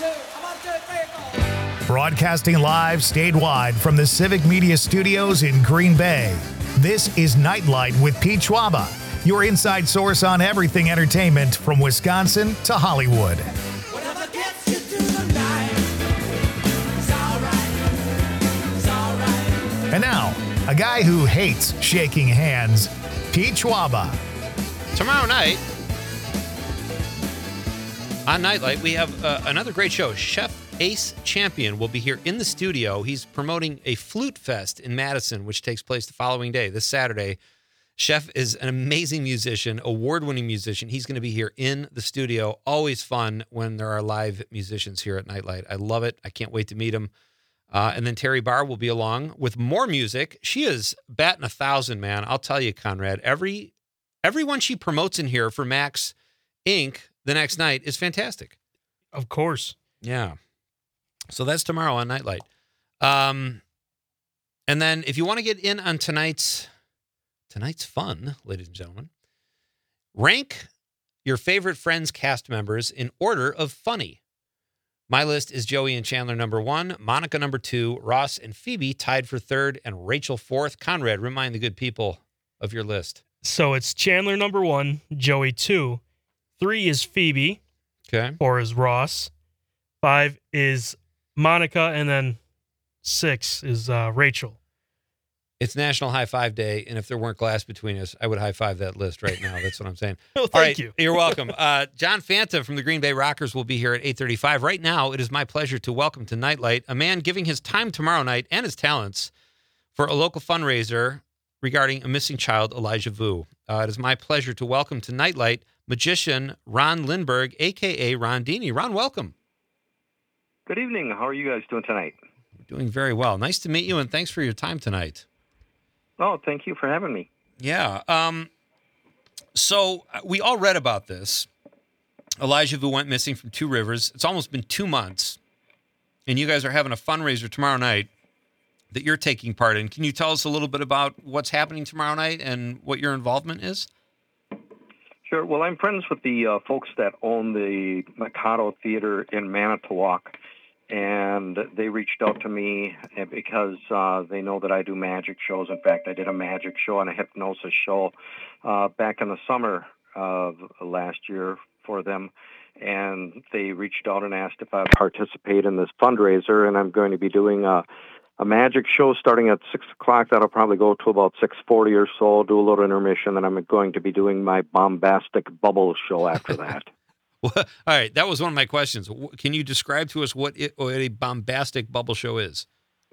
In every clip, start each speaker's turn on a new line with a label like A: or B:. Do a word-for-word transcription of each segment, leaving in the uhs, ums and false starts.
A: Broadcasting live statewide from the Civic Media Studios in Green Bay. This is Nightlight with Pete Schwaba, your inside source on everything entertainment from Wisconsin to Hollywood. And now, a guy who hates shaking hands, Pete Schwaba.
B: Tomorrow night on Nightlight, we have uh, another great show. Chef Ace Champion will be here in the studio. He's promoting a flute fest in Madison, which takes place the following day, this Saturday. Chef is an amazing musician, award-winning musician. He's going to be here in the studio. Always fun when there are live musicians here at Nightlight. I love it. I can't wait to meet him. Uh, and then Terry Barr will be along with more music. She is batting a thousand, man. I'll tell you, Conrad, every everyone she promotes in here for Max Incorporated the next night is fantastic.
C: Of course.
B: Yeah. So that's tomorrow on Nightlight. Um, and then if you want to get in on tonight's tonight's fun, ladies and gentlemen, rank your favorite Friends cast members in order of funny. My list is Joey and Chandler number one, Monica number two, Ross and Phoebe tied for third, and Rachel fourth. Conrad, remind the good people of your list.
C: So it's Chandler number one, Joey two, three is Phoebe,
B: okay,
C: four is Ross, five is Monica, and then six is uh, Rachel.
B: It's National High Five Day, and if there weren't glass between us, I would high five that list right now. That's what I'm saying.
C: Well, thank
B: All right,
C: you.
B: You're welcome. Uh, John Fanta from the Green Bay Rockers will be here at eight thirty-five. Right now, it is my pleasure to welcome to Nightlight a man giving his time tomorrow night and his talents for a local fundraiser regarding a missing child, Elijah Vu. Uh, it is my pleasure to welcome to Nightlight magician Ron Lindberg, a k a. Ron Dini. Ron, welcome.
D: Good evening. How are you guys doing tonight?
B: We're doing very well. Nice to meet you, and thanks for your time tonight.
D: Oh, thank you for having me.
B: Yeah. Um, so we all read about this. Elijah Vu went missing from Two Rivers. It's almost been two months, and you guys are having a fundraiser tomorrow night that you're taking part in. Can you tell us a little bit about what's happening tomorrow night and what your involvement is?
D: Sure. Well, I'm friends with the uh, folks that own the Mikado Theater in Manitowoc, and they reached out to me because uh, they know that I do magic shows. In fact, I did a magic show and a hypnosis show uh, back in the summer of last year for them, and they reached out and asked if I'd participate in this fundraiser, and I'm going to be doing a, a magic show starting at six o'clock. That'll probably go to about six forty or so, do a little intermission, and I'm going to be doing my bombastic bubble show after that.
B: Well, all right, that was one of my questions. Can you describe to us what, it, what a bombastic bubble show is?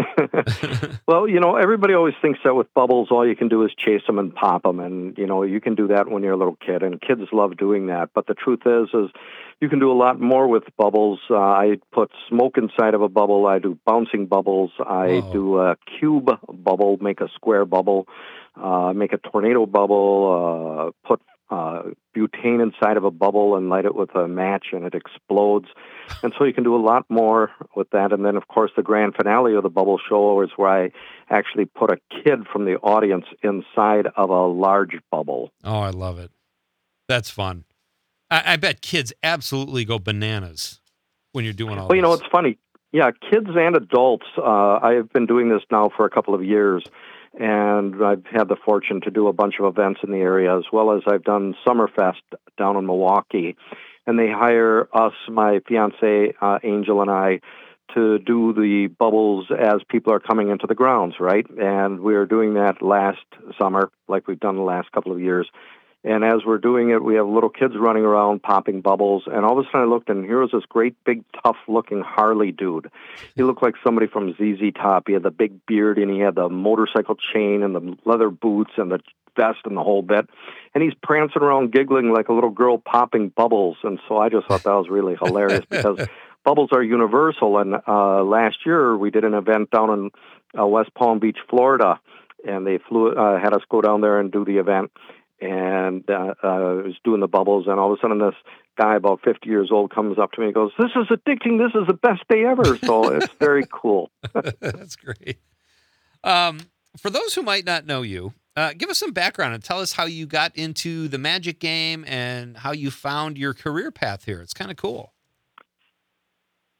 D: Well, you know, everybody always thinks that with bubbles, all you can do is chase them and pop them. And, you know, you can do that when you're a little kid, and kids love doing that. But the truth is, is you can do a lot more with bubbles. Uh, I put smoke inside of a bubble. I do bouncing bubbles. I
B: Whoa.
D: do a cube bubble, make a square bubble, uh, make a tornado bubble, uh, put Uh, butane inside of a bubble and light it with a match, and it explodes. And so you can do a lot more with that. And then, of course, the grand finale of the bubble show is where I actually put a kid from the audience inside of a large bubble.
B: Oh, I love it. That's fun. I, I bet kids absolutely go bananas when you're doing all
D: Well, you know,
B: this.
D: it's funny. Yeah, kids and adults. Uh, I have been doing this now for a couple of years, and I've had the fortune to do a bunch of events in the area, as well as I've done Summerfest down in Milwaukee. And they hire us, my fiance, uh, Angel, and I, to do the bubbles as people are coming into the grounds, right? And we were doing that last summer, like we've done the last couple of years. And as we're doing it, we have little kids running around popping bubbles. And all of a sudden I looked, and here was this great, big, tough-looking Harley dude. He looked like somebody from Z Z Top. He had the big beard, and he had the motorcycle chain and the leather boots and the vest and the whole bit. And he's prancing around giggling like a little girl popping bubbles. And so I just thought that was really hilarious because bubbles are universal. And uh, last year we did an event down in uh, West Palm Beach, Florida, and they flew uh, had us go down there and do the event. And uh, uh, I was doing the bubbles, and all of a sudden this guy about fifty years old comes up to me and goes, "This is addicting. This is the best day ever." So it's very cool.
B: That's great. Um, for those who might not know you, uh, give us some background and tell us how you got into the magic game and how you found your career path here. It's kind of cool.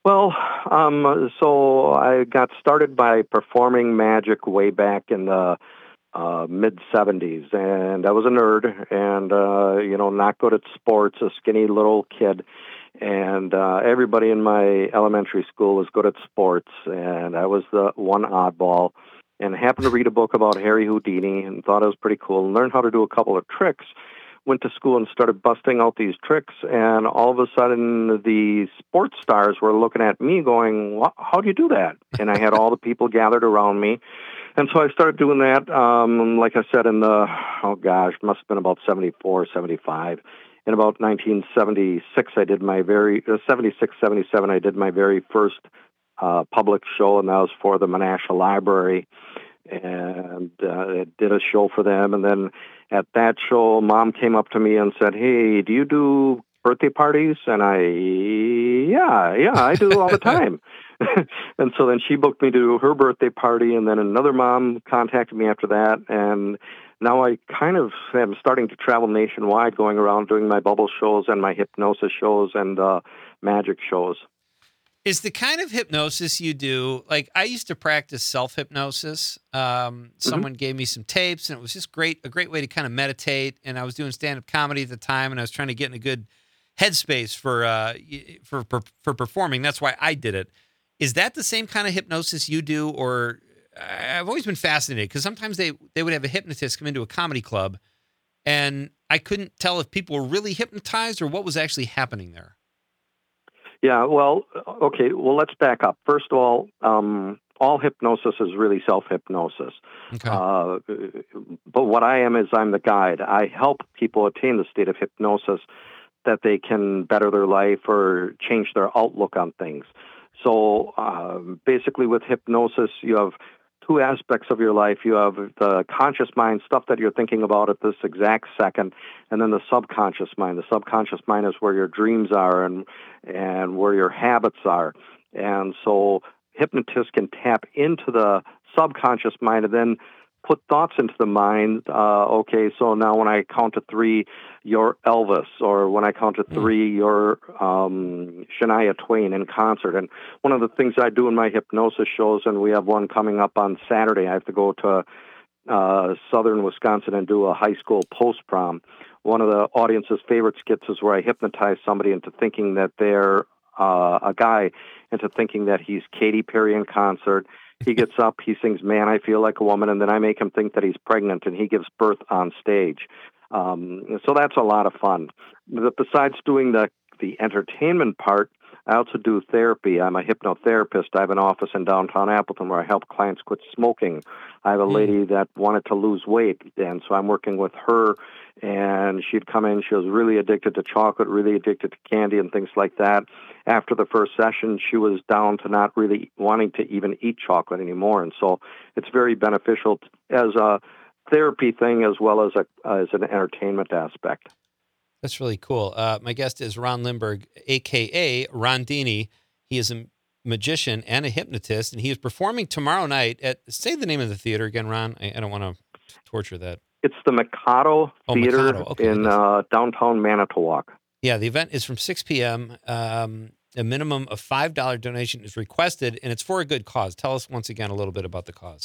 D: Well, um, so I got started by performing magic way back in the uh, mid seventies, and I was a nerd, and uh, you know, not good at sports, a skinny little kid, and uh, everybody in my elementary school was good at sports, and I was the one oddball, and happened to read a book about Harry Houdini and thought it was pretty cool, and learned how to do a couple of tricks. Went to school and started busting out these tricks, and all of a sudden the sports stars were looking at me going, "Wha- how do you do that?" And I had all the people gathered around me. And so I started doing that, um, like I said, in the, oh gosh, must have been about seventy-four, seventy-five. In about nineteen seventy-six, I did my very, uh, seventy-six, seventy-seven, I did my very first uh, public show, and that was for the Menasha Library. And uh, I did a show for them. And then at that show, Mom came up to me and said, "Hey, do you do birthday parties?" And I, yeah, yeah, I do all the time. And so then she booked me to do her birthday party, and then another mom contacted me after that. And now I kind of am starting to travel nationwide, going around doing my bubble shows and my hypnosis shows and uh, magic shows.
B: Is the kind of hypnosis you do, like I used to practice self-hypnosis. Um, someone gave me some tapes, and it was just great, a great way to kind of meditate. And I was doing stand-up comedy at the time, and I was trying to get in a good headspace for, uh, for, for, for performing. That's why I did it. Is that the same kind of hypnosis you do? Or I've always been fascinated because sometimes they, they would have a hypnotist come into a comedy club, and I couldn't tell if people were really hypnotized or what was actually happening there.
D: Yeah, well, okay, well, let's back up. First of all, um, all hypnosis is really self-hypnosis.
B: Okay.
D: Uh, but what I am is I'm the guide. I help people attain the state of hypnosis that they can better their life or change their outlook on things. So uh, basically with hypnosis, you have two aspects of your life. You have the conscious mind, stuff that you're thinking about at this exact second, and then the subconscious mind. The subconscious mind is where your dreams are and and where your habits are. And so hypnotists can tap into the subconscious mind and then put thoughts into the mind. Uh, okay, so now when I count to three, you're Elvis, or when I count to three, you're um, Shania Twain in concert. And one of the things I do in my hypnosis shows, and we have one coming up on Saturday, I have to go to uh, southern Wisconsin and do a high school post-prom. One of the audience's favorite skits is where I hypnotize somebody into thinking that they're uh, a guy, into thinking that he's Katy Perry in concert. He gets up, he sings "Man, I Feel Like a Woman," and then I make him think that he's pregnant, and he gives birth on stage. Um, so that's a lot of fun. But besides doing the, the entertainment part, I also do therapy. I'm a hypnotherapist. I have an office in downtown Appleton where I help clients quit smoking. I have a lady that wanted to lose weight, and so I'm working with her, and she'd come in. She was really addicted to chocolate, really addicted to candy and things like that. After the first session, she was down to not really wanting to even eat chocolate anymore, and so it's very beneficial as a therapy thing as well as a as an entertainment aspect.
B: That's really cool. Uh, my guest is Ron Lindberg, a k a. Rondini. He is a magician and a hypnotist, and he is performing tomorrow night at, say the name of the theater again, Ron. I, I don't want to torture that.
D: It's the Mikado
B: Oh,
D: Theater
B: Mikado. Okay,
D: in
B: yes.
D: uh, downtown Manitowoc.
B: Yeah, the event is from six p.m. Um, a minimum of five dollars donation is requested, and it's for a good cause. Tell us once again a little bit about the cause.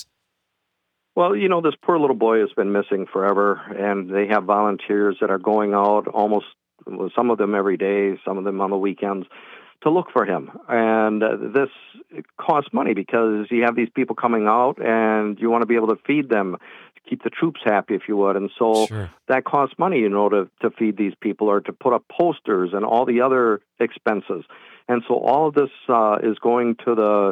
D: Well, you know, this poor little boy has been missing forever, and they have volunteers that are going out almost, well, some of them every day, some of them on the weekends, to look for him. And uh, this costs money because you have these people coming out, and you want to be able to feed them, to keep the troops happy, if you would. And so
B: Sure.
D: that costs money, you know, to, to feed these people or to put up posters and all the other expenses. And so all of this uh, is going to the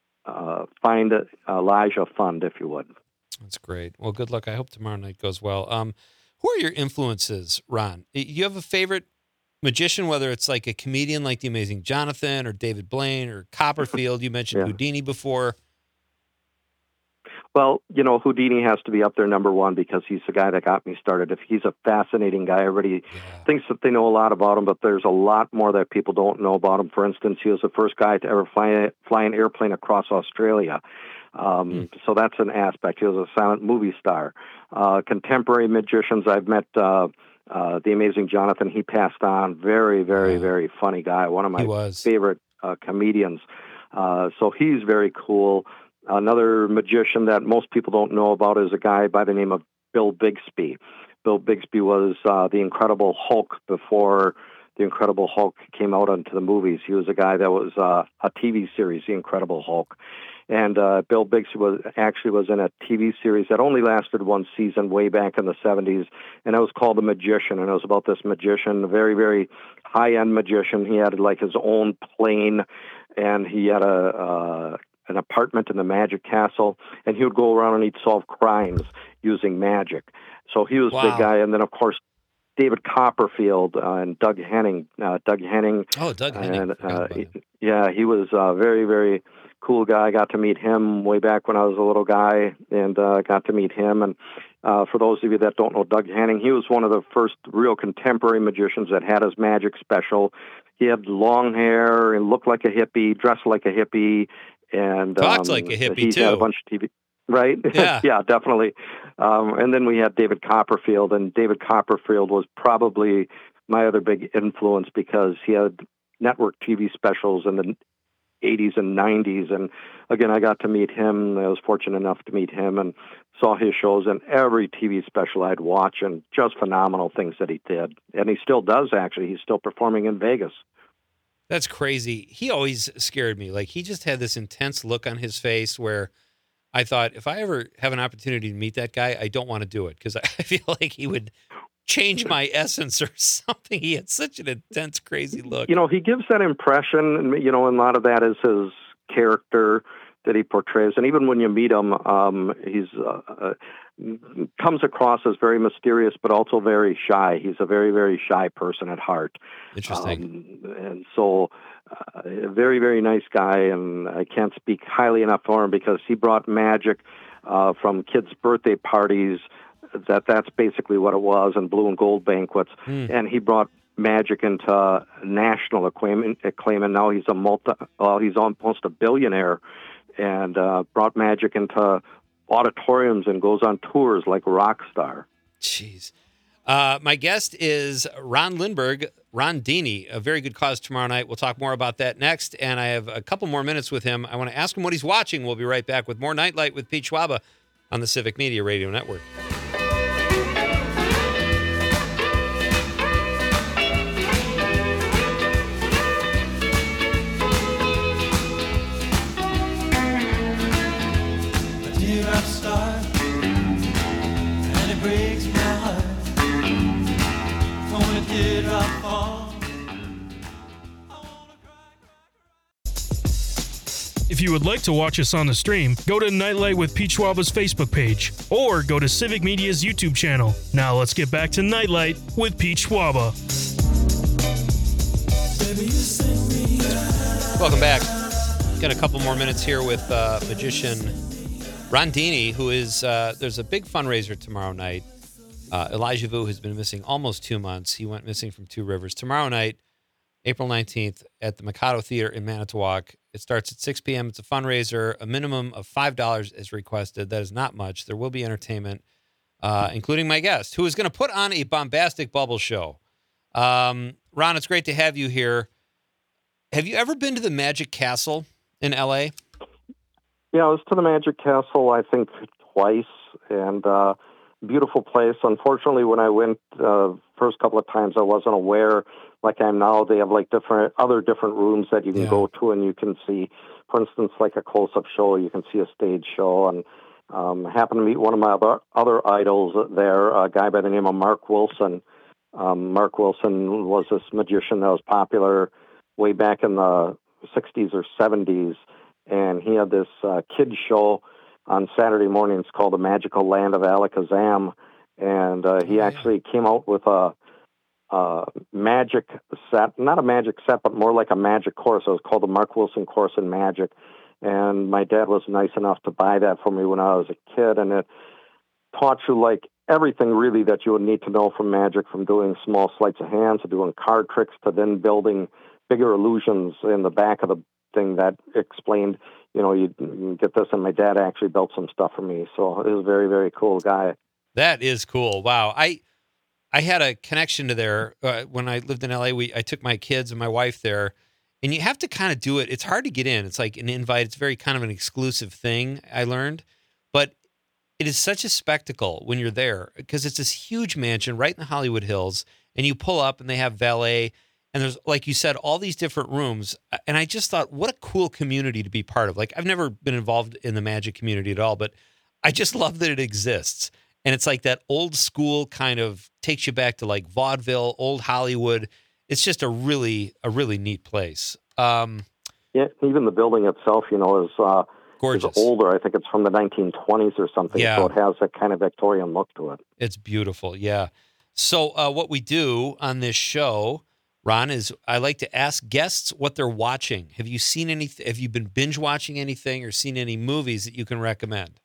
D: uh, Find Elijah Fund, if you would.
B: That's great. Well, good luck. I hope tomorrow night goes well. Um, who are your influences, Ron? You have a favorite magician, whether it's like a comedian like the Amazing Jonathan or David Blaine or Copperfield? You mentioned
D: Yeah.
B: Houdini before.
D: Well, you know, Houdini has to be up there number one because he's the guy that got me started. If he's a fascinating guy, everybody
B: Yeah.
D: thinks that they know a lot about him, but there's a lot more that people don't know about him. For instance, he was the first guy to ever fly, fly an airplane across Australia. Um,
B: Hmm.
D: So that's an aspect. He was a silent movie star. Uh, contemporary magicians, I've met uh, uh, the Amazing Jonathan. He passed on. Very, very,
B: Yeah.
D: very funny guy. One of
B: He
D: my
B: was.
D: favorite uh, comedians. Uh, so he's very cool. Another magician that most people don't know about is a guy by the name of Bill Bixby. Bill Bixby was uh, the Incredible Hulk before the Incredible Hulk came out onto the movies. He was a guy that was uh, a T V series, The Incredible Hulk. And uh, Bill Bixby was actually was in a T V series that only lasted one season way back in the seventies, and it was called The Magician, and it was about this magician, a very, very high-end magician. He had like his own plane, and he had a uh, an apartment in the Magic Castle, and he would go around and he'd solve crimes using magic. So he was
B: Wow.
D: a big guy, and then, of course, David Copperfield uh, and Doug Henning. Uh, Doug Henning.
B: Oh, Doug Henning.
D: And,
B: Forgot
D: uh,
B: about
D: he,
B: him.
D: yeah, he was a very, very cool guy. I got to meet him way back when I was a little guy, and uh, got to meet him. And uh, for those of you that don't know Doug Henning, he was one of the first real contemporary magicians that had his magic special. He had long hair and looked like a hippie, dressed like a hippie, and
B: Talked
D: um,
B: like a hippie,
D: he
B: too.
D: had a bunch of T V. Right?
B: Yeah.
D: Yeah, definitely. Um, and then we had David Copperfield, and David Copperfield was probably my other big influence because he had network T V specials in the eighties and nineties. And again, I got to meet him. I was fortunate enough to meet him and saw his shows, and every T V special I'd watch, and just phenomenal things that he did. And he still does, actually. He's still performing in Vegas.
B: That's crazy. He always scared me. Like, he just had this intense look on his face where I thought, if I ever have an opportunity to meet that guy, I don't want to do it because I feel like he would change my essence or something. He had such an intense, crazy look.
D: You know, he gives that impression, and, you know, and a lot of that is his character that he portrays. And even when you meet him, um, he's uh, uh, comes across as very mysterious, but also very shy. He's a very, very shy person at heart.
B: Interesting.
D: Um, and so uh, a very, very nice guy, and I can't speak highly enough for him because he brought magic uh, from kids' birthday parties. That that's basically what it was, and blue and gold banquets.
B: Mm.
D: And he brought magic into national acclaim, acclaim and now he's a multi, well, he's almost a billionaire, and uh, brought magic into auditoriums and goes on tours like a rock star.
B: Jeez. Uh, my guest is Ron Lindberg, Ron Dini, A Very Good Cause tomorrow night. We'll talk more about that next, and I have a couple more minutes with him. I want to ask him what he's watching. We'll be right back with more Nightlight with Pete Schwaba on the Civic Media Radio Network.
C: If you would like to watch us on the stream, go to Nightlight with Pete Schwaba's Facebook page, or go to Civic Media's YouTube channel. Now let's get back to Nightlight with Pete Schwaba.
B: Welcome back. Got a couple more minutes here with uh, magician Ron Dini, who is, uh, there's a big fundraiser tomorrow night. Uh, Elijah Vu has been missing almost two months. He went missing from Two Rivers. Tomorrow night, April nineteenth, at the Mikado Theater in Manitowoc. It starts at six p.m. It's a fundraiser. A minimum of five dollars is requested. That is not much. There will be entertainment, uh, including my guest, who is going to put on a bombastic bubble show. Um, Ron, it's great to have you here. Have you ever been to the Magic Castle in L A?
D: Yeah, I was to the Magic Castle, I think, twice, and uh, beautiful place. Unfortunately, when I went uh, first couple of times, I wasn't aware, like I am now. They have like different other different rooms that you can
B: Yeah.
D: go to, and you can see, for instance, like a close-up show. You can see a stage show, and um, I happened to meet one of my other, other idols there, a guy by the name of Mark Wilson. Um, Mark Wilson was this magician that was popular way back in the sixties or seventies, and he had this uh, kids show on Saturday mornings called The Magical Land of Alakazam, and uh, he
B: Oh, yeah.
D: actually came out with a, a magic set, not a magic set, but more like a magic course. It was called the Mark Wilson Course in Magic, and my dad was nice enough to buy that for me when I was a kid, and it taught you like everything really that you would need to know from magic, from doing small sleights of hand to doing card tricks to then building bigger illusions in the back of the thing that explained, you know, you, you get this, and my dad actually built some stuff for me. So he was a very, very cool guy.
B: That is cool. Wow. I I had a connection to there uh, when I lived in L A. We I took my kids and my wife there, and you have to kind of do it. It's hard to get in. It's like an invite. It's very kind of an exclusive thing, I learned. But it is such a spectacle when you're there because it's this huge mansion right in the Hollywood Hills, and you pull up and they have valet, and there's, like you said, all these different rooms. And I just thought, what a cool community to be part of. Like, I've never been involved in the magic community at all, but I just love that it exists. And it's like that old school kind of takes you back to like vaudeville, old Hollywood. It's just a really, a really neat place. Um,
D: yeah, even the building itself, you know, is uh,
B: gorgeous.
D: Is older. I think it's from the nineteen twenties or something.
B: Yeah.
D: So it has that kind of Victorian look to it.
B: It's beautiful. Yeah. So uh, what we do on this show, Ron, is I like to ask guests what they're watching. Have you seen any? Have you been binge watching anything or seen any movies that you can recommend?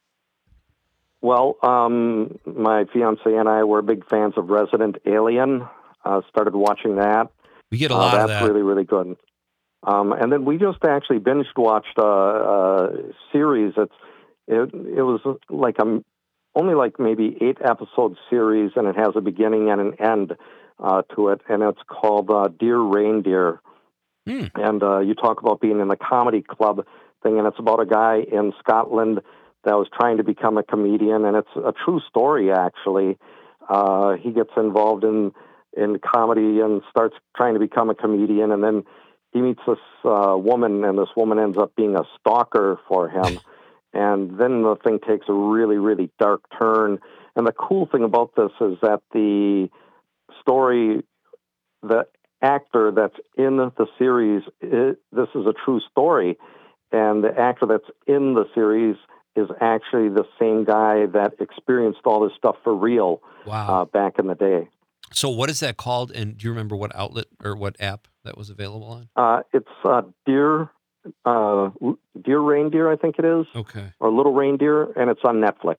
D: Well, um, my fiance and I were big fans of Resident Alien. Uh, started watching that.
B: We get a lot
D: uh,
B: of
D: that's
B: that.
D: really, really good. Um, and then we just actually binge watched a, a series. It's it, it was like a only like maybe eight episode series, and it has a beginning and an end uh, to it, and it's called uh, Dear Reindeer.
B: Hmm.
D: And uh, you talk about being in the comedy club thing, and it's about a guy in Scotland that was trying to become a comedian, and it's a true story actually. Uh, he gets involved in in comedy and starts trying to become a comedian, and then he meets this uh, woman, and this woman ends up being a stalker for him. And then the thing takes a really, really dark turn. And the cool thing about this is that the story, the actor that's in the series, it, this is a true story. And the actor that's in the series is actually the same guy that experienced all this stuff for real.
B: Wow.
D: uh, back in the day.
B: So what is that called? And do you remember what outlet or what app that was available on?
D: Uh, it's uh, Dear uh, Dear Reindeer, I think it is.
B: Okay.
D: Or Little Reindeer, and it's on Netflix.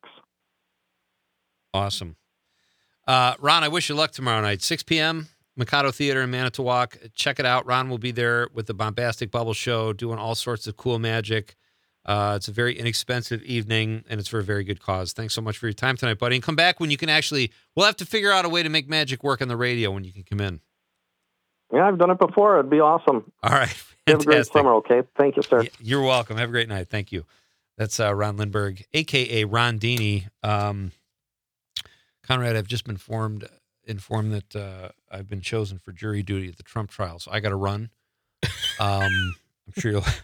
B: Awesome. Uh, Ron, I wish you luck tomorrow night, six p.m., Mikado Theater in Manitowoc. Check it out. Ron will be there with the Bombastic Bubble Show, doing all sorts of cool magic. Uh, it's a very inexpensive evening, and it's for a very good cause. Thanks so much for your time tonight, buddy. And come back when you can actually, we'll have to figure out a way to make magic work on the radio when you can come in.
D: Yeah, I've done it before. It'd be awesome.
B: All right. Fantastic.
D: Have a great summer, okay? Thank you, sir.
B: You're welcome. Have a great night. Thank you. That's uh, Ron Lindberg, a k a. Ron Dini. Um, Conrad, I've just been informed, informed that uh, I've been chosen for jury duty at the Trump trial, so I got to run. Um, I'm sure you'll...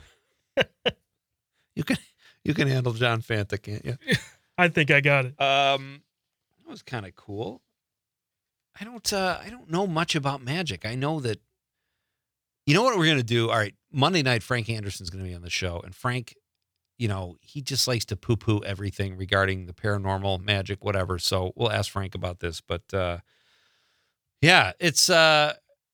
B: You can you can handle John Fanta, can't you?
C: I think I got it.
B: Um, that was kind of cool. I don't uh, I don't know much about magic. I know that. You know what we're gonna do? All right, Monday night, Frank Anderson's gonna be on the show, and Frank, you know, he just likes to poo-poo everything regarding the paranormal, magic, whatever. So we'll ask Frank about this. But uh, yeah, it's uh,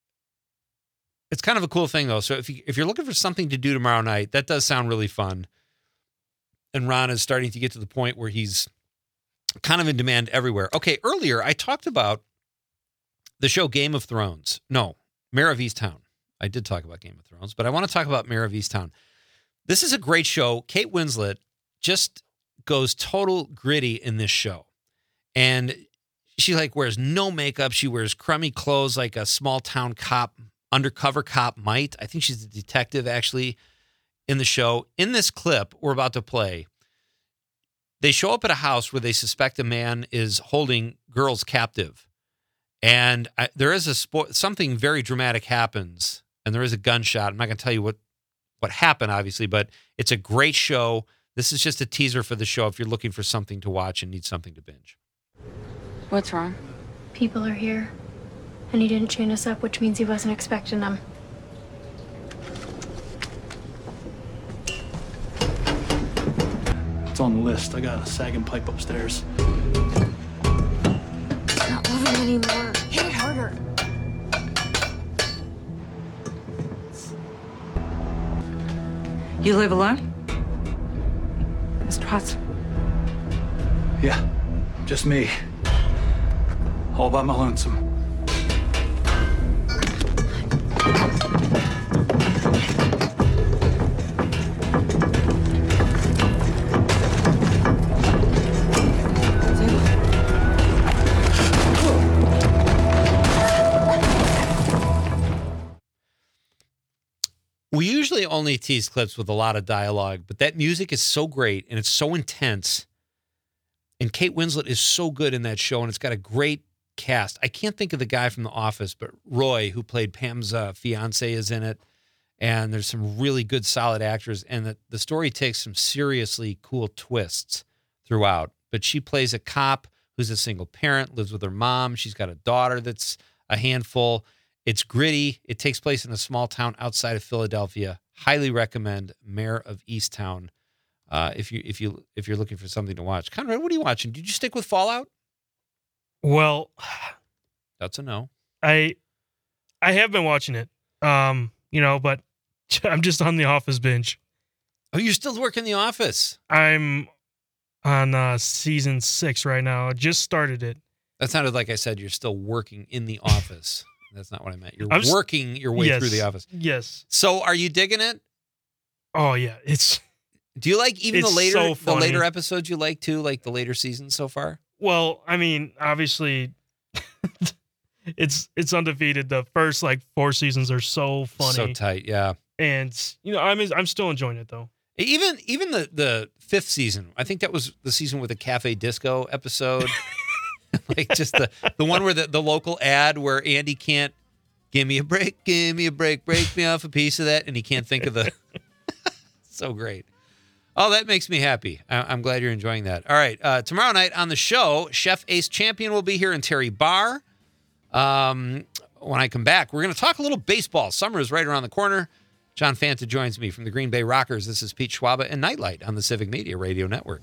B: it's kind of a cool thing though. So if you if you're looking for something to do tomorrow night, that does sound really fun. And Ron is starting to get to the point where he's kind of in demand everywhere. Okay, earlier I talked about the show Game of Thrones. No, Mare of Easttown. I did talk about Game of Thrones, but I want to talk about Mare of Easttown. This is a great show. Kate Winslet just goes total gritty in this show. And she like wears no makeup. She wears crummy clothes like a small town cop, undercover cop might. I think she's a detective actually. In the show, in this clip we're about to play, they show up at a house where they suspect a man is holding girls captive. And I, there is a spo- something very dramatic happens, and there is a gunshot. I'm not going to tell you what, what happened, obviously, but it's a great show. This is just a teaser for the show if you're looking for something to watch and need something to binge.
E: What's wrong?
F: People are here, and he didn't chain us up, which means he wasn't expecting them.
G: It's on the list. I got a sagging pipe upstairs.
F: It's not moving anymore. Hit it harder.
E: You live alone? Mister Watson?
G: Yeah, just me. All by my lonesome.
B: normally only tease clips with a lot of dialogue, but that music is so great and it's so intense. And Kate Winslet is so good in that show, and it's got a great cast. I can't think of the guy from The Office, but Roy, who played Pam's uh, fiance, is in it. And there's some really good, solid actors. And the, the story takes some seriously cool twists throughout. But she plays a cop who's a single parent, lives with her mom. She's got a daughter that's a handful. It's gritty. It takes place in a small town outside of Philadelphia. Highly recommend Mayor of Easttown uh, if you if you if you're looking for something to watch. Conrad, what are you watching? Did you stick with Fallout?
C: Well,
B: That's a no.
C: I I have been watching it, um, you know, but I'm just on the Office binge.
B: Oh, you're still working The Office.
C: I'm on uh, season six right now. I just started it.
B: That sounded like I said you're still working in The Office. That's not what I meant. You're
C: I'm s-
B: working your way
C: yes,
B: through The Office.
C: Yes.
B: So are you digging it?
C: Oh yeah, it's
B: Do you like even the
C: It's
B: later
C: so
B: the
C: funny.
B: later episodes you like too, like the later seasons so far?
C: well. I mean, obviously, it's it's undefeated. The first like four seasons are so funny,
B: So tight, yeah.
C: and you know, I'm I'm still enjoying it though.
B: Even even the, the fifth season, I think that was the season with the Cafe Disco episode. Like just the, the one where the, the local ad where Andy can't give me a break, give me a break, break me off a piece of that, and he can't think of the so great. Oh, that makes me happy. I, I'm glad you're enjoying that. All right. Uh, tomorrow night on the show, Chef Ace Champion will be here and Terry Barr. Um, when I come back, we're going to talk a little baseball. Summer is right around the corner. John Fanta joins me from the Green Bay Rockers. This is Pete Schwaba and Nightlight on the Civic Media Radio Network.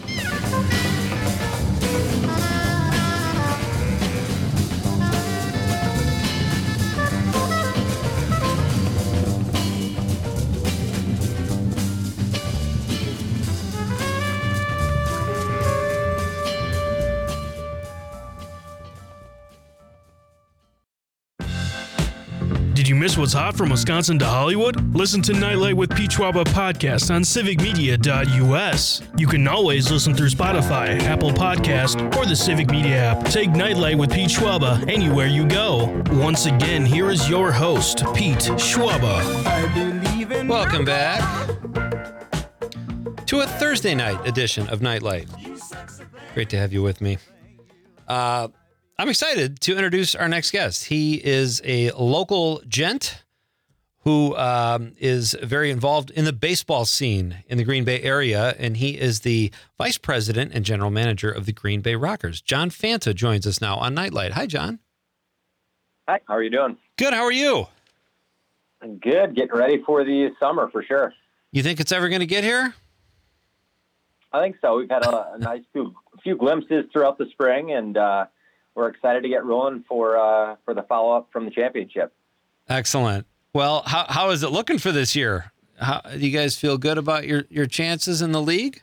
C: Did you miss what's hot from Wisconsin to Hollywood? Listen to Nightlight with Pete Schwaba podcast on civic media dot U S. You can always listen through Spotify, Apple Podcast, or the Civic Media app. Take Nightlight with Pete Schwaba anywhere you go. Once again, here is your host, Pete Schwaba.
B: Welcome back to a Thursday night edition of Nightlight. Great to have you with me. Uh, I'm excited to introduce our next guest. He is a local gent who um, is very involved in the baseball scene in the Green Bay area, and he is the vice president and general manager of the Green Bay Rockers. John Fanta joins us now on Nightlight. Hi, John.
H: Hi, how are you doing?
B: Good. How are you?
H: I'm good. Getting ready for the summer for sure.
B: You think it's ever going to get here?
H: I think so. We've had a, a nice few, few glimpses throughout the spring, and uh, we're excited to get rolling for uh, for the follow-up from the championship.
B: Excellent. Well, how how is it looking for this year? How, do you guys feel good about your, your chances in the league?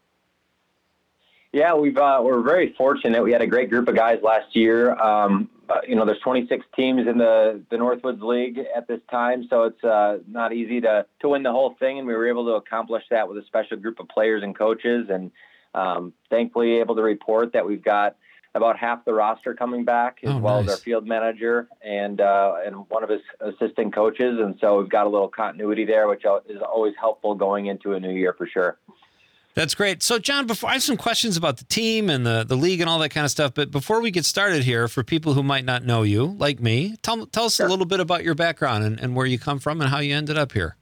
H: Yeah, we've uh, we're very fortunate. We had a great group of guys last year. Um, uh, you know, there's twenty-six teams in the, the Northwoods League at this time, so it's uh, not easy to, to win the whole thing, and we were able to accomplish that with a special group of players and coaches, and um, thankfully able to report that we've got about half the roster coming back, as
B: oh,
H: well
B: nice.
H: as our field manager and uh, and one of his assistant coaches, and so we've got a little continuity there, which is always helpful going into a new year for sure.
B: That's great. So, John, before I have some questions about the team and the, the league and all that kind of stuff, but before we get started here, for people who might not know you, like me, tell tell us
H: Sure.
B: a little bit about your background and, and where you come from and how you ended up here.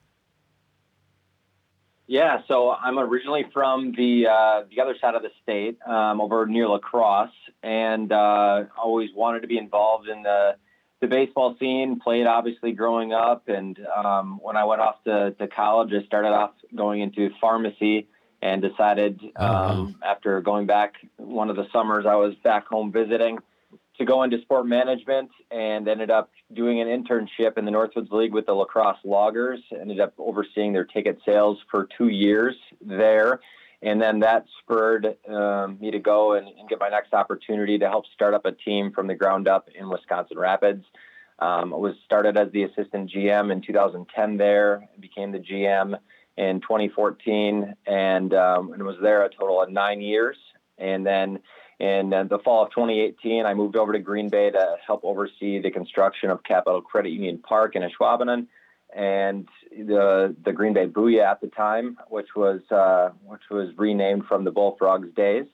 H: Yeah, so I'm originally from the uh, the other side of the state, um, over near La Crosse, and uh, always wanted to be involved in the the baseball scene. Played obviously growing up, and um, when I went off to, to college, I started off going into pharmacy, and decided um,
B: Oh.
H: after going back one of the summers I was back home visiting to go into sport management, and ended up doing an internship in the Northwoods League with the La Crosse Loggers. Ended up overseeing their ticket sales for two years there. And then that spurred um, me to go and, and get my next opportunity to help start up a team from the ground up in Wisconsin Rapids. Um, I was started as the assistant G M in two thousand ten there, became the G M in twenty fourteen, and, um, and was there a total of nine years. And then in the fall of twenty eighteen, I moved over to Green Bay to help oversee the construction of Capital Credit Union Park in Ashwaubenon. and the the Green Bay Booyah at the time, which was uh, which was renamed from the Bullfrogs days.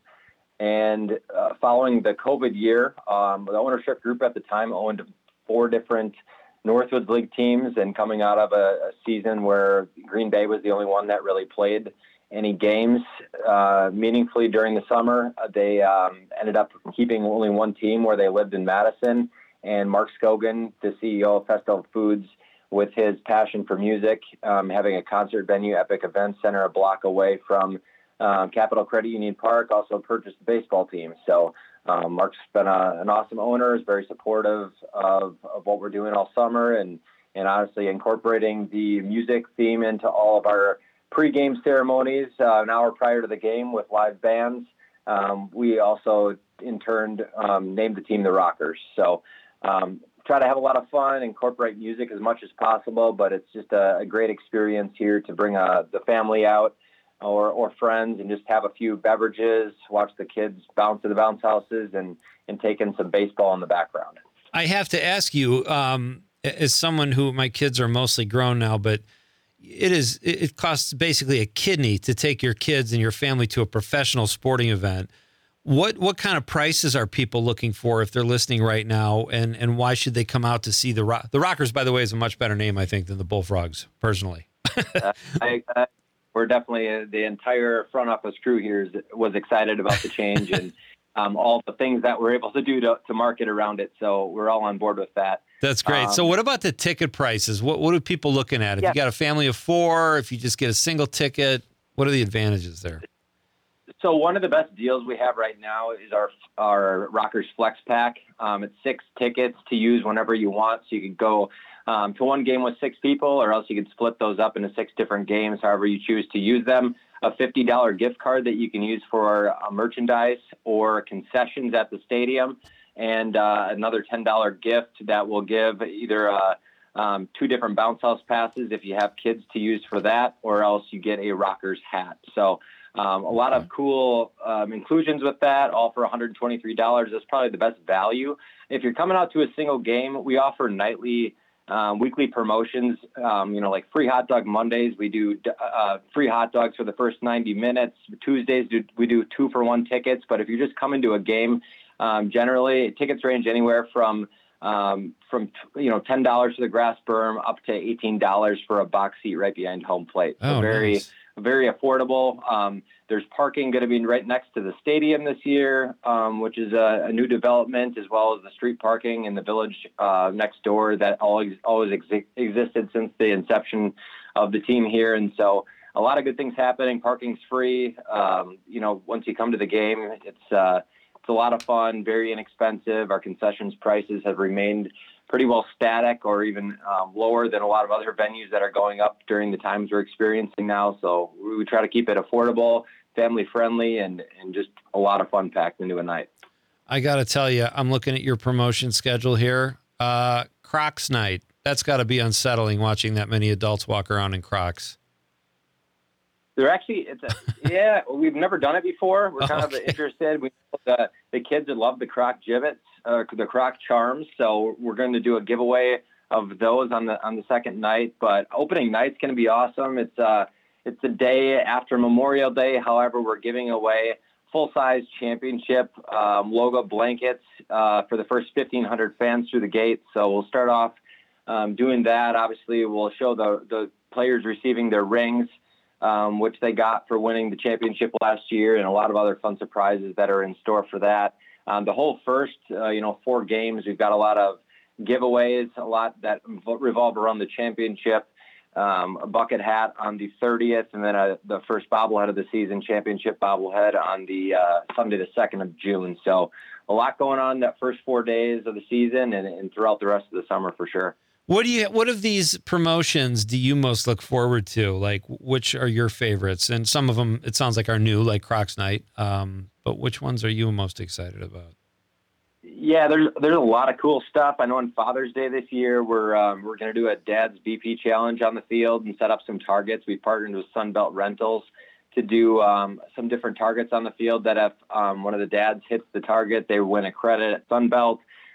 H: And uh, following the COVID year, um, the ownership group at the time owned four different Northwoods League teams, and coming out of a, a season where Green Bay was the only one that really played any games uh, meaningfully during the summer, they um, ended up keeping only one team where they lived in Madison. And Mark Scogan, the C E O of Festo Foods, with his passion for music, um, having a concert venue, Epic Event Center, a block away from um, Capital Credit Union Park, also purchased the baseball team. So um, Mark's been a, an awesome owner, is very supportive of, of what we're doing all summer, and, and honestly incorporating the music theme into all of our pre-game ceremonies uh, an hour prior to the game with live bands. Um, we also, in turn, um, named the team the Rockers. So um, try to have a lot of fun, incorporate music as much as possible, but it's just a, a great experience here to bring uh, the family out or, or friends and just have a few beverages, watch the kids bounce to the bounce houses, and, and take in some baseball in the background.
B: I have to ask you, um, as someone who, my kids are mostly grown now, but it is, it costs basically a kidney to take your kids and your family to a professional sporting event. What what kind of prices are people looking for if they're listening right now, and, and why should they come out to see the Rock? The Rockers, by the way, is a much better name, I think, than the Bullfrogs, personally.
H: uh, I, uh, we're definitely, uh, the entire front office crew here is, was excited about the change and um, all the things that we're able to do to, to market around it. So we're all on board with that.
B: That's great. Um, so what about the ticket prices? What what are people looking at? If
H: yeah.
B: you got a family of four, if you just get a single ticket, what are the advantages there?
H: So one of the best deals we have right now is our our Rockers Flex Pack. Um, it's six tickets to use whenever you want. So you could go um, to one game with six people, or else you could split those up into six different games, however you choose to use them. A fifty dollars gift card that you can use for uh, merchandise or concessions at the stadium, and uh, another ten dollars gift that will give either uh, um, two different bounce house passes if you have kids to use for that, or else you get a Rockers hat. So um, a lot of cool um, inclusions with that, all for one hundred twenty-three dollars. That's probably the best value. If you're coming out to a single game, we offer nightly, um, weekly promotions, um, you know, like free hot dog Mondays. We do uh, free hot dogs for the first ninety minutes. Tuesdays, we do two for one tickets. But if you're just coming to a game, Um, generally, tickets range anywhere from um, from you know ten dollars for the grass berm up to eighteen dollars for a box seat right behind home plate. So
B: oh,
H: very
B: nice.
H: very affordable. Um, there's parking going to be right next to the stadium this year, um, which is a, a new development, as well as the street parking in the village uh, next door that always always exi- existed since the inception of the team here. And so a lot of good things happening. Parking's free. Um, you know, once you come to the game, it's uh, It's a lot of fun, very inexpensive. Our concessions prices have remained pretty well static, or even um, lower than a lot of other venues that are going up during the times we're experiencing now. So we try to keep it affordable, family friendly, and, and just a lot of fun packed into a night.
B: I got to tell you, I'm looking at your promotion schedule here. Uh, Crocs night. That's got to be unsettling, watching that many adults walk around in Crocs.
H: They're actually, it's a, yeah, we've never done it before. We're kind okay. of interested. We the, the kids that love the Croc gibbets, uh, the Croc charms. So we're going to do a giveaway of those on the on the second night. But opening night's going to be awesome. It's uh it's the day after Memorial Day. However, we're giving away full size championship um, logo blankets uh, for the first fifteen hundred fans through the gate. So we'll start off um, doing that. Obviously, we'll show the the players receiving their rings, Um, which they got for winning the championship last year, and a lot of other fun surprises that are in store for that. Um, the whole first, uh, you know, four games, we've got a lot of giveaways, a lot that revolve around the championship, um, a bucket hat on the thirtieth, and then a, the first bobblehead of the season, championship bobblehead, on the uh, Sunday the second of June. So a lot going on that first four days of the season, and, and throughout the rest of the summer for sure.
B: What do you? What of these promotions do you most look forward to? Like, which are your favorites? And some of them, it sounds like, are new, like Crocs Night. Um, but which ones are you most excited about?
H: Yeah, there's there's a lot of cool stuff. I know on Father's Day this year, we're um, we're going to do a Dad's B P Challenge on the field and set up some targets. We partnered with Sunbelt Rentals to do um, some different targets on the field that if um, one of the dads hits the target, they win a credit at Sunbelt.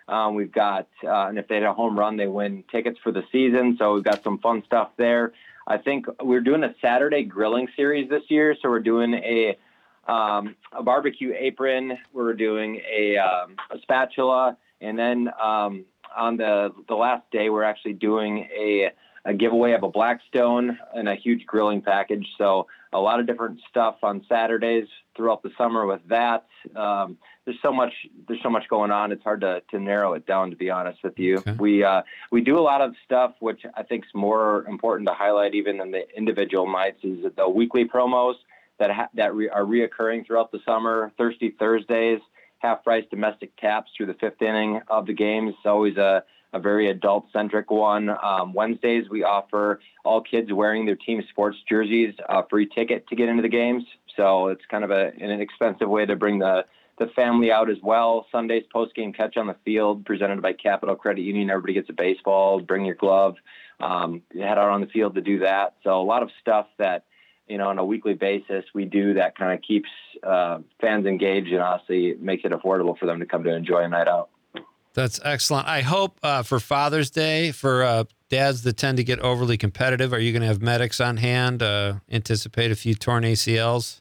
H: Um, we've got, uh, and if they hit a home run, they win tickets for the season. So we've got some fun stuff there. I think we're doing a Saturday grilling series this year. So we're doing a, um, a barbecue apron. We're doing a, um, a spatula. And then um, on the, the last day, we're actually doing a, a giveaway of a Blackstone and a huge grilling package. So a lot of different stuff on Saturdays throughout the summer with that. Um, there's so much, there's so much going on. It's hard to, to narrow it down, to be honest with you.
B: Okay.
H: We, uh, we do a lot of stuff, which I think is more important to highlight even than the individual nights, is the weekly promos that, ha- that re- are reoccurring throughout the summer. Thirsty Thursdays, half price domestic taps through the fifth inning of the games. It's always a, a very adult-centric one. Um, Wednesdays, we offer all kids wearing their team sports jerseys a free ticket to get into the games. So it's kind of a, an inexpensive way to bring the, the family out as well. Sundays, post-game catch on the field, presented by Capital Credit Union. Everybody gets a baseball. Bring your glove. Um, head out on the field to do that. So a lot of stuff that, you know, on a weekly basis we do that kind of keeps uh, fans engaged and honestly makes it affordable for them to come to enjoy a night out.
B: That's excellent. I hope uh, for Father's Day, for uh, dads that tend to get overly competitive, are you going to have medics on hand? Uh, anticipate a few torn A C Ls?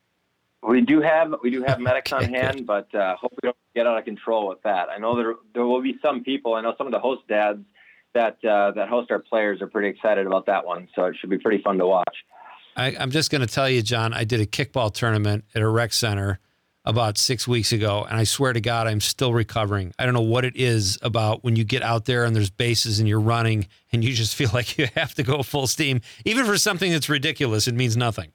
H: We do have we do have medics
B: Okay,
H: on hand,
B: good.
H: but uh, hope we don't get out of control with that. I know there there will be some people. I know some of the host dads that uh, that host our players are pretty excited about that one, so it should be pretty fun to watch.
B: I, I'm just going to tell you, John, I did a kickball tournament at a rec center about six weeks ago, and I swear to God, I'm still recovering. I don't know what it is about when you get out there and there's bases and you're running and you just feel like you have to go full steam. Even for something that's ridiculous, it means nothing.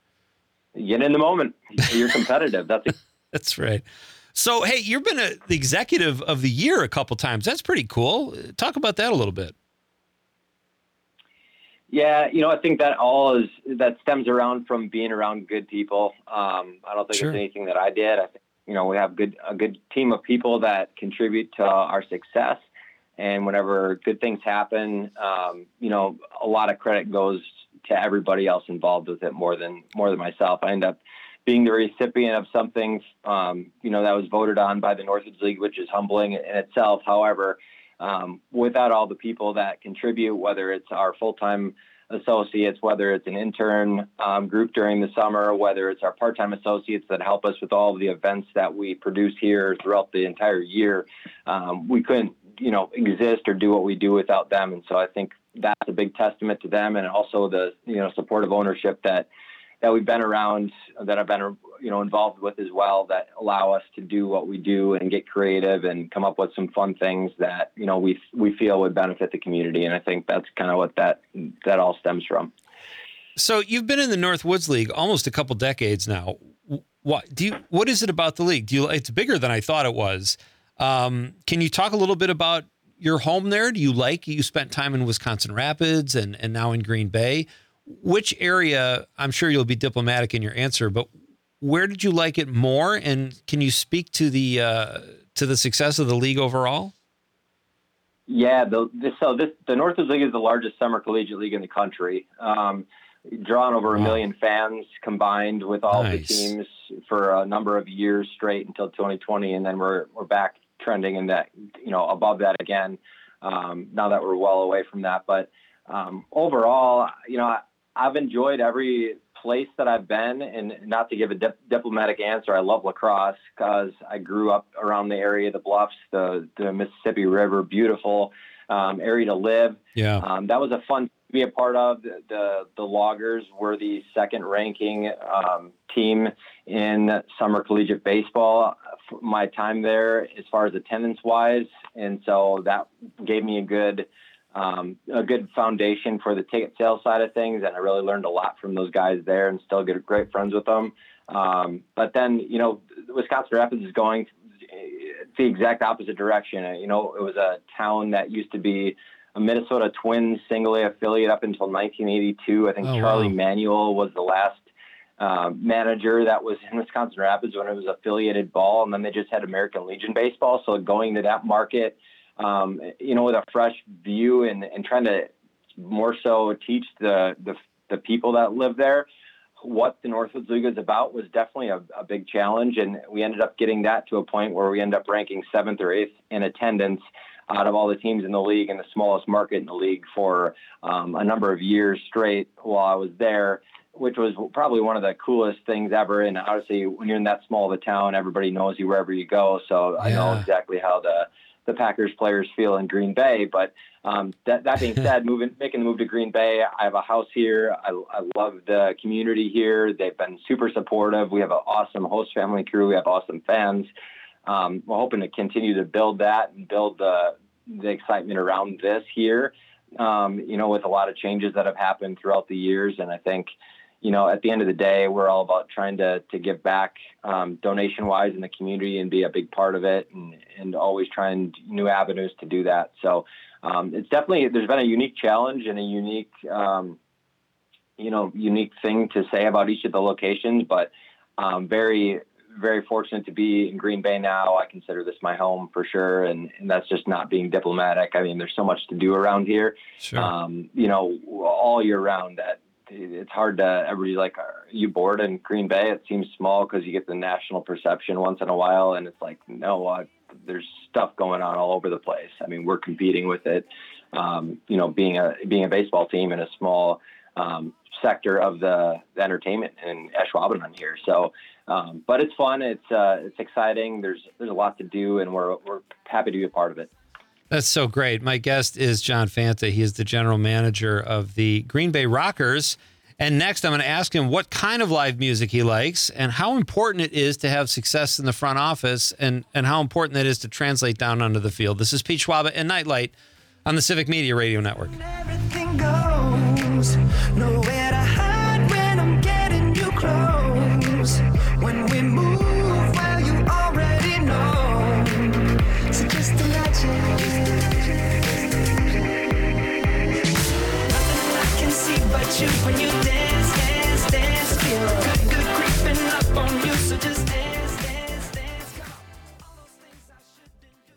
H: Get in the moment. You're competitive. That's a-
B: That's right. So, hey, you've been a, the executive of the year a couple times. That's pretty cool. Talk about that a little bit.
H: Yeah, you know, I think that all is that stems around from being around good people. Um, I don't think
B: Sure.
H: it's anything that I did. I think, you know, we have good a good team of people that contribute to our success. And whenever good things happen, um, you know, a lot of credit goes to everybody else involved with it more than more than myself. I end up being the recipient of something, um, you know, that was voted on by the Northwoods League, which is humbling in itself. However, um, without all the people that contribute, whether it's our full-time associates, whether it's an intern um, group during the summer, whether it's our part-time associates that help us with all of the events that we produce here throughout the entire year, um, we couldn't, you know, exist or do what we do without them. And so I think that's a big testament to them, and also the, you know, supportive ownership that that we've been around, that I've been, you know, involved with as well, that allow us to do what we do and get creative and come up with some fun things that, you know, we we feel would benefit the community. And I think that's kind of what that that all stems from.
B: So you've been in the Northwoods League almost a couple decades now. What do you? What is it about the league? Do you? It's bigger than I thought it was. Um, can you talk a little bit about your home there? Do you like? You spent time in Wisconsin Rapids and and now in Green Bay. Which area? I'm sure you'll be diplomatic in your answer, but where did you like it more? And can you speak to the uh, to the success of the league overall?
H: Yeah, the, the, so this the Northwoods League is the largest summer collegiate league in the country, um, drawing over a
B: Wow.
H: million fans combined with all
B: Nice.
H: the teams for a number of years straight until twenty twenty, and then we're we're back trending in that, you know, above that again. Um, now that we're well away from that, but um, overall, you know, I, I've enjoyed every place that I've been, and not to give a dip- diplomatic answer, I love lacrosse because I grew up around the area, the Bluffs, the, the Mississippi River, beautiful um, area to live.
B: Yeah.
H: Um, that was a fun to be a part of. The, the, the Loggers were the second ranking um, team in summer collegiate baseball for my time there as far as attendance wise. And so that gave me a good Um, a good foundation for the ticket sales side of things. And I really learned a lot from those guys there and still get great friends with them. Um, but then, you know, Wisconsin Rapids is going the exact opposite direction. You know, it was a town that used to be a Minnesota Twins single A affiliate up until nineteen eighty-two. I think
B: Oh,
H: Charlie
B: wow.
H: Manuel was the last uh, manager that was in Wisconsin Rapids when it was affiliated ball. And then they just had American Legion baseball. So going to that market, Um, you know, with a fresh view and, and trying to more so teach the, the the people that live there what the Northwoods League is about was definitely a, a big challenge, and we ended up getting that to a point where we ended up ranking seventh or eighth in attendance out of all the teams in the league and the smallest market in the league for um, a number of years straight while I was there, which was probably one of the coolest things ever. And obviously, when you're in that small of a town, everybody knows you wherever you go. So yeah. I know exactly how the the Packers players feel in Green Bay. But um, that, that being said, moving, making the move to Green Bay, I have a house here. I, I love the community here. They've been super supportive. We have an awesome host family crew. We have awesome fans. Um, we're hoping to continue to build that and build the, the excitement around this here, um, you know, with a lot of changes that have happened throughout the years. And I think, you know, at the end of the day, we're all about trying to to give back um, donation-wise in the community and be a big part of it, and, and always trying new avenues to do that. So um, it's definitely, there's been a unique challenge and a unique, um, you know, unique thing to say about each of the locations, but um, very, very fortunate to be in Green Bay now. I consider this my home for sure. And, and that's just not being diplomatic. I mean, there's so much to do around here,
B: sure.
H: um, you know, all year round that, it's hard to, everybody's like, are you bored in Green Bay? It seems small because you get the national perception once in a while. And it's like, no, uh, there's stuff going on all over the place. I mean, we're competing with it, um, you know, being a, being a baseball team in a small um, sector of the, the entertainment in Ashwaubenon here. So, um, but it's fun. It's, uh, it's exciting. There's, there's a lot to do, and we're, we're happy to be a part of it.
B: That's so great. My guest is John Fanta. He is the general manager of the Green Bay Rockers. And next, I'm going to ask him what kind of live music he likes and how important it is to have success in the front office, and, and how important that is to translate down onto the field. This is Pete Schwaba and Nightlight on the Civic Media Radio Network.
I: Everything goes nowhere to hide when I'm getting you close. When we move, well, you already know. So just imagine. But you, when you dance, dance, dance, feel good, good creeping up on you. So just dance, dance, dance. Come on, all those things I shouldn't do,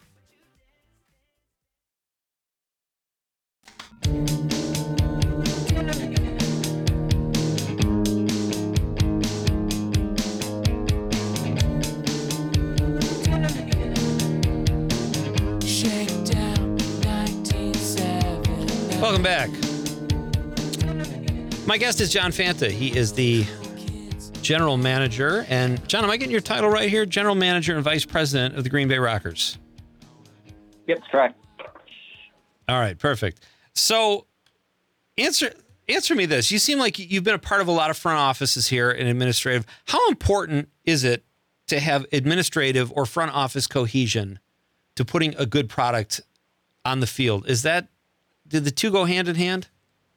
I: but you shake down nineteen seventy.
B: Welcome back. My guest is John Fanta. He is the general manager. And John, am I getting your title right here? General manager and vice president of the Green Bay Rockers.
H: Yep, that's correct.
B: All right, perfect. So answer answer me this. You seem like you've been a part of a lot of front offices here and administrative. How important is it to have administrative or front office cohesion to putting a good product on the field? Is that, did the two go hand in hand?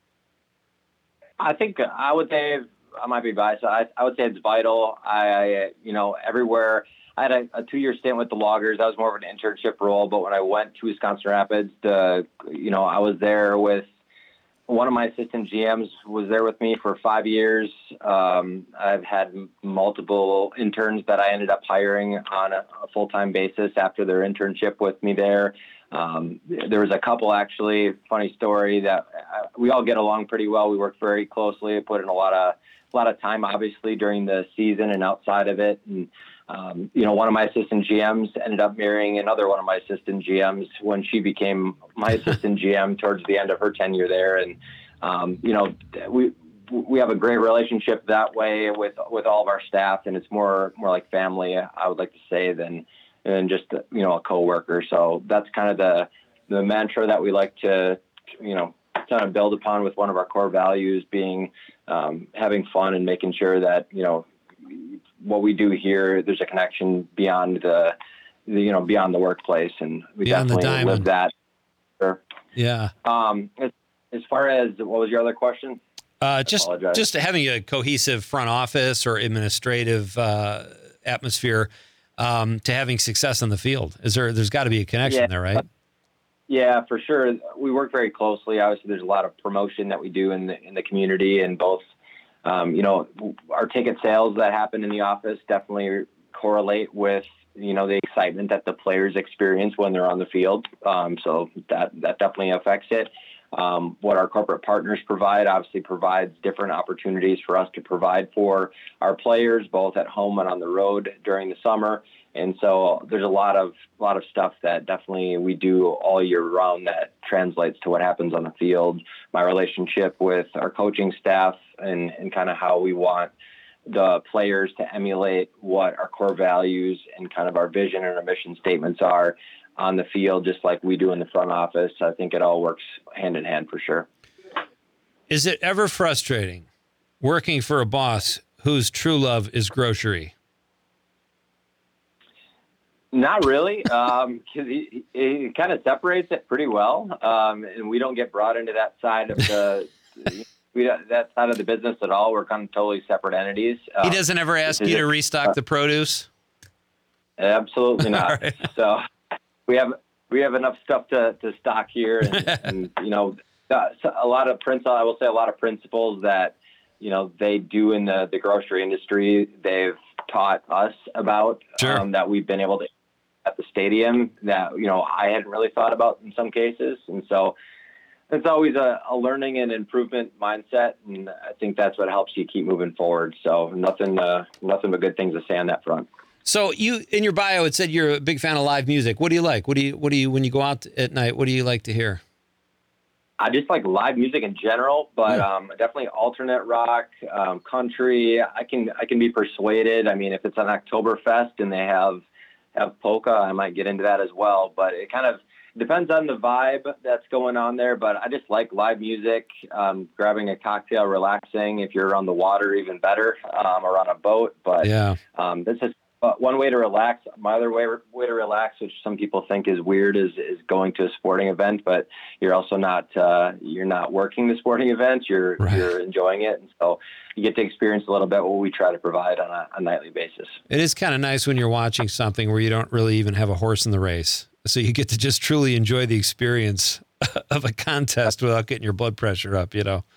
H: I think I would say, I might be biased, I, I would say it's vital. I, I you know, everywhere. I had a, a two-year stint with the Loggers. That was more of an internship role, but when I went to Wisconsin Rapids, the, you know, I was there with one of my assistant G Ms was there with me for five years. Um, I've had multiple interns that I ended up hiring on a, a full-time basis after their internship with me there. Um, there was a couple, actually, funny story, that uh, we all get along pretty well. We work very closely, put in a lot of a lot of time, obviously, during the season and outside of it. And, um, you know, one of my assistant G Ms ended up marrying another one of my assistant G Ms when she became my assistant G M towards the end of her tenure there. And, um, you know, we we have a great relationship that way with with all of our staff, and it's more more like family, I would like to say, than and just, you know, a coworker. So that's kind of the, the mantra that we like to, you know, kind of build upon with one of our core values being um, having fun and making sure that, you know, what we do here, there's a connection beyond the, the you know, beyond the workplace. And we
B: beyond
H: definitely live that. Sure.
B: Yeah.
H: Um, as, as far as, what was your other question?
B: Uh, just, just having a cohesive front office or administrative uh, atmosphere Um, to having success on the field. Is there, there's got to be a connection
H: yeah.
B: there, right?
H: Yeah, for sure. We work very closely. Obviously, there's a lot of promotion that we do in the, in the community, and both, um, you know, our ticket sales that happen in the office definitely correlate with, you know, the excitement that the players experience when they're on the field. Um, so that, that definitely affects it. um, what our corporate partners provide obviously provides different opportunities for us to provide for our players, both at home and on the road during the summer. And so there's a lot of a lot of stuff that definitely we do all year round that translates to what happens on the field. My relationship with our coaching staff and, and kind of how we want the players to emulate what our core values and kind of our vision and our mission statements are on the field, just like we do in the front office. I think it all works hand in hand for sure.
B: Is it ever frustrating working for a boss whose true love is grocery?
H: Not really, um, cause he, he kind of separates it pretty well. Um, and we don't get brought into that side of the, we that side of the business at all. We're kind of totally separate entities.
B: Um, he doesn't ever ask you to restock uh, the produce?
H: Absolutely not. Right. So we have, we have enough stuff to, to stock here and, and you know, a lot of principles, I will say a lot of principles that, you know, they do in the, the grocery industry, they've taught us about,
B: sure.
H: um, that we've been able to at the stadium that, you know, I hadn't really thought about in some cases. And so it's always a, a learning and improvement mindset. And I think that's what helps you keep moving forward. So nothing, uh, nothing but good things to say on that front.
B: So you, in your bio, it said you're a big fan of live music. What do you like? What do you, what do you, when you go out at night, what do you like to hear?
H: I just like live music in general, but um, definitely alternate rock, um, country. I can I can be persuaded. I mean, if it's an Oktoberfest and they have have polka, I might get into that as well. But it kind of depends on the vibe that's going on there. But I just like live music, um, grabbing a cocktail, relaxing. If you're on the water, even better, um, or on a boat. But
B: yeah,
H: um, this is one way to relax. My other way way to relax, which some people think is weird, is is going to a sporting event. But you're also not uh, you're not working the sporting events. You're
B: right.
H: you're enjoying it, and so you get to experience a little bit what we try to provide on a, a nightly basis.
B: It is kind of nice when you're watching something where you don't really even have a horse in the race, so you get to just truly enjoy the experience of a contest without getting your blood pressure up. You know,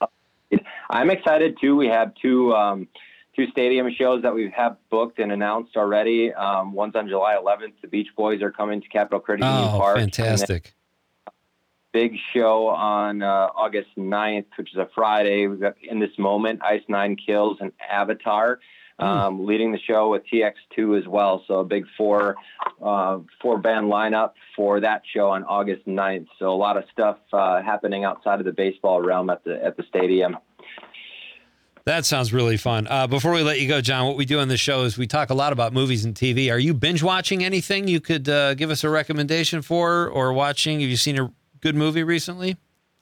H: I'm excited too. We have two. Um, Two stadium shows that we have booked and announced already. Um, one's on July eleventh. The Beach Boys are coming to Capital Credit Union
B: oh,
H: Park.
B: Fantastic.
H: Big show on uh, August ninth, which is a Friday. We've got In This Moment, Ice Nine Kills, and Avatar um, mm. leading the show with T X two as well. So a big four, uh, four band lineup for that show on August ninth. So a lot of stuff uh, happening outside of the baseball realm at the at the stadium.
B: That sounds really fun. Uh, before we let you go, John, what we do on the show is we talk a lot about movies and T V. Are you binge watching anything you could uh, give us a recommendation for, or watching? Have you seen a good movie recently?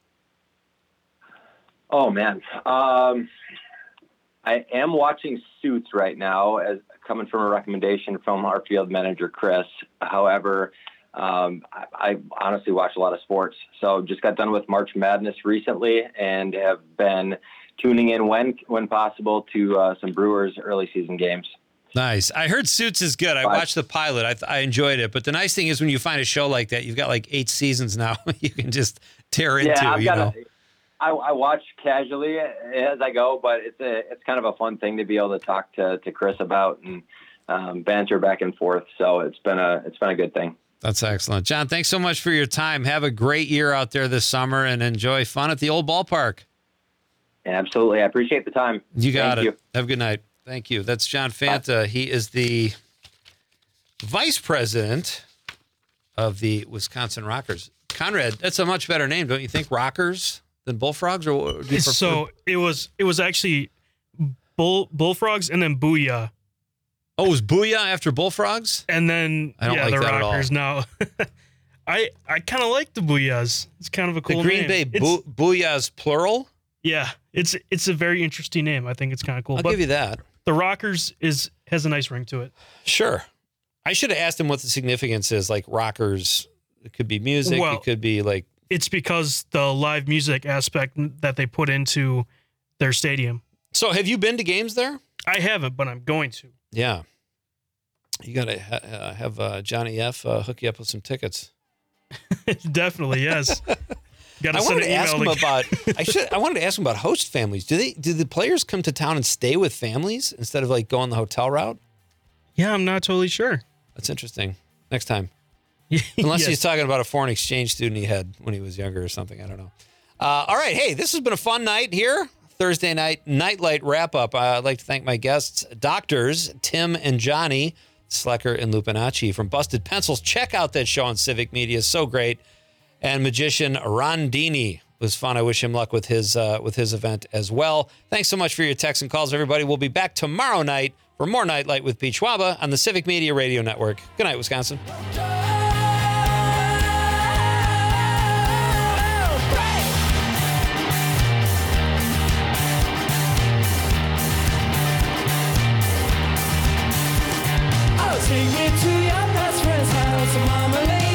H: Oh, man. Um, I am watching Suits right now, as coming from a recommendation from our field manager, Chris. However, um, I, I honestly watch a lot of sports. So just got done with March Madness recently and have been tuning in when when possible to uh, some Brewers early season games.
B: Nice. I heard Suits is good. I watched the pilot. I, I enjoyed it. But the nice thing is when you find a show like that, you've got like eight seasons now you can just tear into.
H: Yeah, I've
B: you
H: got
B: know.
H: A, I, I watch casually as I go, but it's a it's kind of a fun thing to be able to talk to, to Chris about and um, banter back and forth. So it's been a it's been a good thing.
B: That's excellent. John, thanks so much for your time. Have a great year out there this summer and enjoy fun at the old ballpark.
H: Absolutely. I appreciate the time.
B: You got
H: Thank
B: it.
H: You.
B: Have a good night. Thank you. That's John Fanta. He is the vice president of the Wisconsin Rockers. Conrad, that's a much better name, don't you think? Rockers than Bullfrogs? Or do you
C: so it was it was actually bull Bullfrogs and then Booyah.
B: Oh, it was Booyah after Bullfrogs?
C: And then
B: I don't
C: yeah,
B: like
C: the
B: that
C: Rockers
B: at all.
C: now. I I kind of like the Booyahs. It's kind of a cool
B: the Green
C: name.
B: Bay Boo- Booyahs plural?
C: Yeah, it's it's a very interesting name. I think it's kind of cool.
B: I'll
C: but
B: give you that.
C: The Rockers is has a nice ring to it.
B: Sure. I should have asked him what the significance is. Like Rockers, it could be music.
C: Well,
B: it could be like.
C: It's because the live music aspect that they put into their stadium.
B: So have you been to games there?
C: I haven't, but I'm going to.
B: Yeah. You got to ha- uh, have uh, Johnny F. Uh, hook you up with some tickets.
C: Definitely, yes.
B: I wanted to ask him to... about. I should. I wanted to ask him about host families. Do they? Do the players come to town and stay with families instead of like going the hotel route?
C: Yeah, I'm not totally sure.
B: That's interesting. Next time. Unless
C: Yes.
B: he's talking about a foreign exchange student he had when he was younger or something. I don't know. Uh, all right. Hey, this has been a fun night here. Thursday night Nightlight wrap-up. Uh, I'd like to thank my guests, doctors Tim and Johnny Slecker and Lupinacci from Busted Pencils. Check out that show on Civic Media. So great. And magician Rondini. It was fun. I wish him luck with his uh, with his event as well. Thanks so much for your texts and calls, everybody. We'll be back tomorrow night for more Nightlight with Pete Schwaba on the Civic Media Radio Network. Good night, Wisconsin.
I: Take me to your best friend's house, mama.